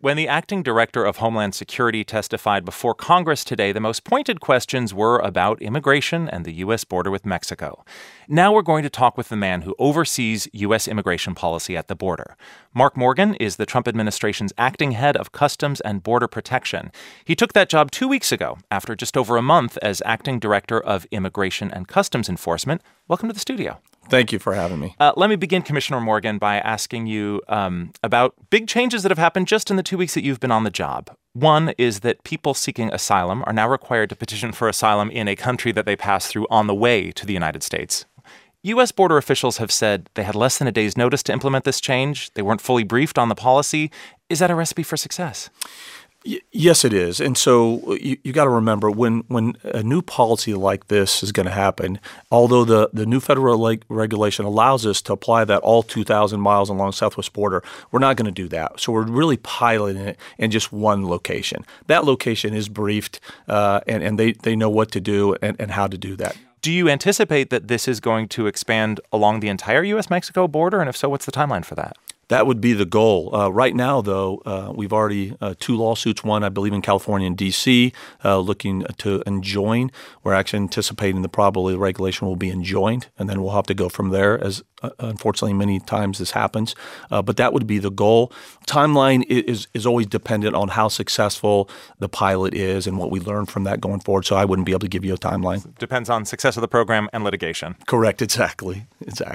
When the acting director of Homeland Security testified before Congress today, the most pointed questions were about immigration and the U.S. border with Mexico. Now we're going to talk with the man who oversees U.S. immigration policy at the border. Mark Morgan is the Trump administration's acting head of Customs and Border Protection. He took that job 2 weeks ago after just over a month as acting director of Immigration and Customs Enforcement. Welcome to the studio. Thank you for having me. Let me begin, Commissioner Morgan, by asking you about big changes that have happened just in the 2 weeks that you've been on the job. One is that people seeking asylum are now required to petition for asylum in a country that they pass through on the way to the United States. U.S. border officials have said they had less than a day's notice to implement this change. They weren't fully briefed on the policy. Is that a recipe for success? Yes, it is. And so you got to remember when a new policy like this is going to happen, although the new federal regulation allows us to apply that all 2,000 miles along the southwest border, we're not going to do that. So we're really piloting it in just one location. That location is briefed and they know what to do and how to do that. Do you anticipate that this is going to expand along the entire U.S.-Mexico border? And if so, what's the timeline for that? That would be the goal. Right now, though, we've already two lawsuits, one, I believe, in California and D.C., looking to enjoin. We're actually anticipating that probably the regulation will be enjoined, and then we'll have to go from there, as unfortunately many times this happens. But that would be the goal. Timeline is always dependent on how successful the pilot is and what we learn from that going forward, so I wouldn't be able to give you a timeline. Depends on success of the program and litigation. Correct, exactly.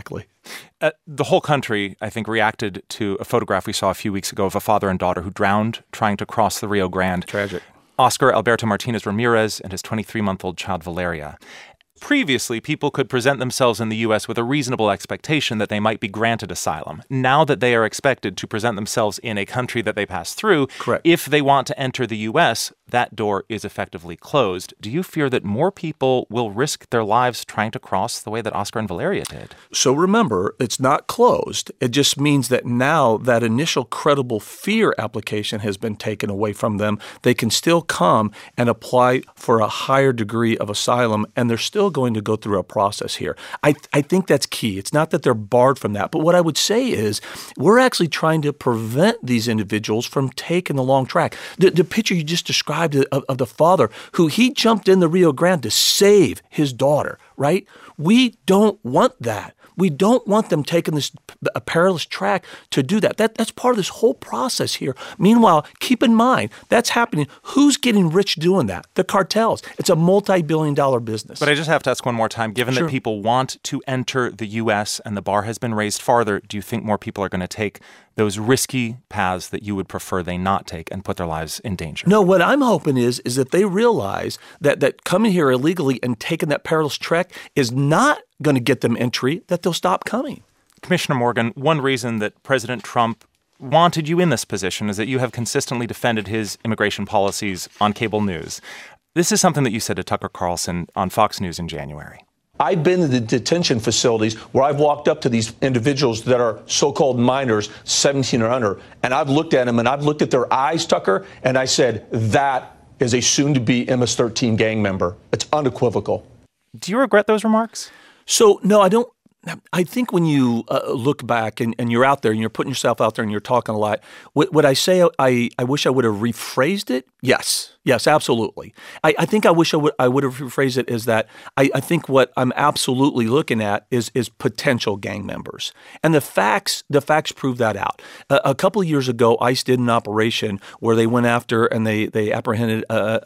The whole country, I think, reacted to a photograph we saw a few weeks ago of a father and daughter who drowned trying to cross the Rio Grande. Tragic. Oscar Alberto Martinez Ramirez and his 23-month-old child Valeria. Previously, people could present themselves in the U.S. with a reasonable expectation that they might be granted asylum. Now that they are expected to present themselves in a country that they pass through, correct, if they want to enter the U.S., that door is effectively closed. Do you fear that more people will risk their lives trying to cross the way that Oscar and Valeria did? So remember, it's not closed. It just means that now that initial credible fear application has been taken away from them. They can still come and apply for a higher degree of asylum, and they're still going to go through a process here. I think that's key. It's not that they're barred from that, but what I would say is we're actually trying to prevent these individuals from taking the long track. The picture you just described of the father who he jumped in the Rio Grande to save his daughter, right? We don't want that. We don't want them taking this a perilous track to do that. That's part of this whole process here. Meanwhile, keep in mind, that's happening. Who's getting rich doing that? The cartels. It's a multi-billion-dollar business. But I just have to ask one more time. Given that people want to enter the U.S. and the bar has been raised farther, do you think more people are going to take those risky paths that you would prefer they not take and put their lives in danger? No, what I'm hoping is that they realize that coming here illegally and taking that perilous trek is not going to get them entry, that they'll stop coming. Commissioner Morgan, one reason that President Trump wanted you in this position is that you have consistently defended his immigration policies on cable news. This is something that you said to Tucker Carlson on Fox News in January. I've been in the detention facilities where I've walked up to these individuals that are so-called minors, 17 or under, and I've looked at them and I've looked at their eyes, Tucker, and I said, that is a soon-to-be MS-13 gang member. It's unequivocal. Do you regret those remarks? So, no, I don't. I think when you look back and you're out there and you're putting yourself out there and you're talking a lot, would I say I wish I would have rephrased it? Yes, absolutely. I think I wish I would have rephrased it as that I think what I'm absolutely looking at is potential gang members. And the facts prove that out. A couple of years ago, ICE did an operation where they went after and they apprehended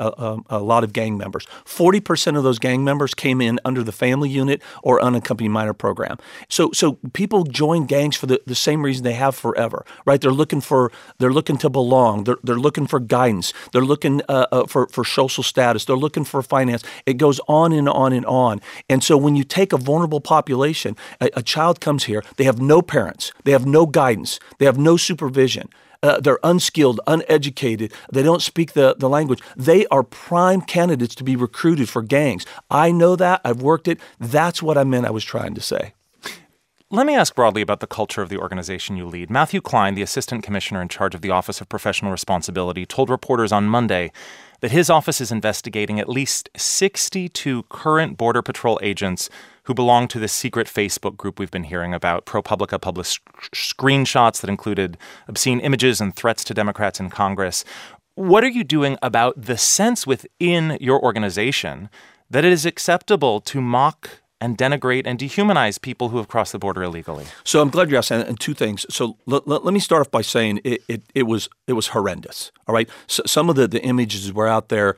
a lot of gang members. 40% of those gang members came in under the family unit or unaccompanied minor program. So people join gangs for the same reason they have forever, right? They're looking to belong. They're looking for guidance. They're looking for social status. They're looking for finance. It goes on and on and on. And so when you take a vulnerable population, a child comes here, they have no parents, they have no guidance, they have no supervision. They're unskilled, uneducated. They don't speak the language. They are prime candidates to be recruited for gangs. I know that. I've worked it. That's what I meant I was trying to say. Let me ask broadly about the culture of the organization you lead. Matthew Klein, the assistant commissioner in charge of the Office of Professional Responsibility, told reporters on Monday that his office is investigating at least 62 current Border Patrol agents who belong to this secret Facebook group we've been hearing about. ProPublica published screenshots that included obscene images and threats to Democrats in Congress. What are you doing about the sense within your organization that it is acceptable to mock and denigrate and dehumanize people who have crossed the border illegally? So I'm glad you asked that. And two things. So let me start off by saying it was horrendous. All right. So some of the images were out there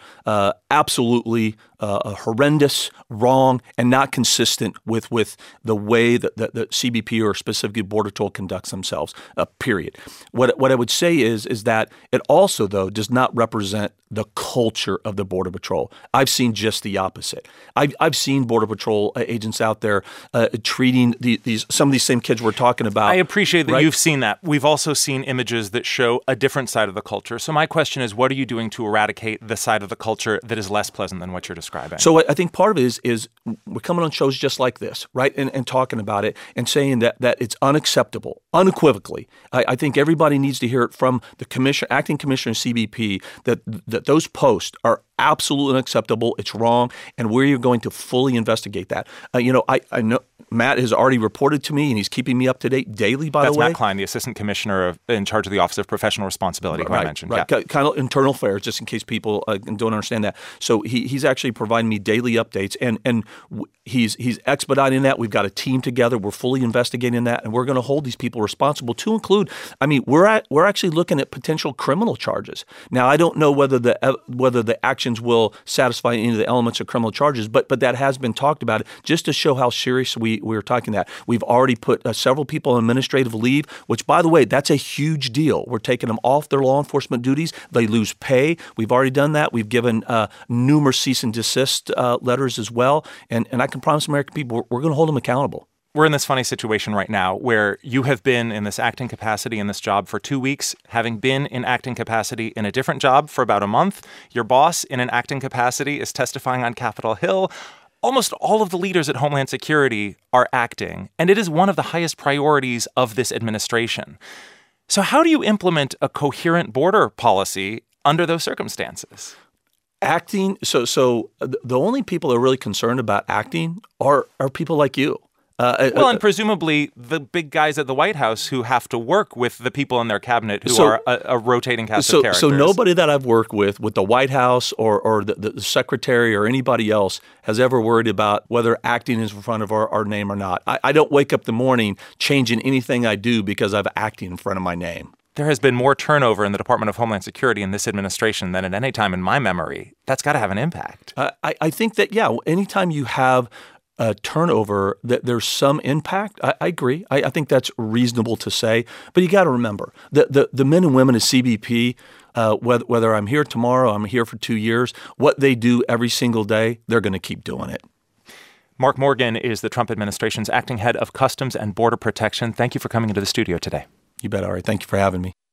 absolutely horrendous, wrong, and not consistent with the way that CBP or specifically Border Patrol conducts themselves, period. What I would say is that it also, though, does not represent the culture of the Border Patrol. I've seen just the opposite. I've seen Border Patrol agents out there treating some of these same kids we're talking about. I appreciate that right? You've seen that. We've also seen images that show a different side of the culture. So my question is, what are you doing to eradicate the side of the culture that is less pleasant than what you're describing? So I think part of it is we're coming on shows just like this, right, and talking about it and saying that it's unacceptable, unequivocally. I think everybody needs to hear it from the acting commissioner of CBP that those posts are absolutely unacceptable. It's wrong, and we're going to fully investigate that. I know Matt has already reported to me, and he's keeping me up to date daily, by the way. That's Matt Klein, the assistant commissioner in charge of the Office of Professional Responsibility, who I mentioned. Right, yeah. Kind of internal affairs, just in case people don't understand that. So he's actually providing me daily updates, and he's expediting that. We've got a team together. We're fully investigating that, and we're going to hold these people responsible to include. I mean, we're actually looking at potential criminal charges. Now, I don't know whether the actions will satisfy any of the elements of criminal charges, but that has been talked about just to show how serious we're talking that. We've already put several people on administrative leave, which, by the way, that's a huge deal. We're taking them off their law enforcement duties. They lose pay. We've already done that. We've given numerous cease and desist letters as well. And I can promise American people we're going to hold them accountable. We're in this funny situation right now where you have been in this acting capacity in this job for 2 weeks, having been in acting capacity in a different job for about a month. Your boss in an acting capacity is testifying on Capitol Hill. Almost all of the leaders at Homeland Security are acting, and it is one of the highest priorities of this administration. So how do you implement a coherent border policy under those circumstances? Acting, so the only people that are really concerned about acting are people like you. And presumably the big guys at the White House who have to work with the people in their cabinet who are a rotating cast of characters. So nobody that I've worked with the White House or the secretary or anybody else has ever worried about whether acting is in front of our name or not. I don't wake up the morning changing anything I do because I've acting in front of my name. There has been more turnover in the Department of Homeland Security in this administration than at any time in my memory. That's got to have an impact. I think that, anytime you have turnover, that there's some impact. I agree. I think that's reasonable to say. But you got to remember, the men and women of CBP, whether I'm here tomorrow, I'm here for 2 years, what they do every single day, they're going to keep doing it. Mark Morgan is the Trump administration's acting head of Customs and Border Protection. Thank you for coming into the studio today. You bet, Ari. Thank you for having me.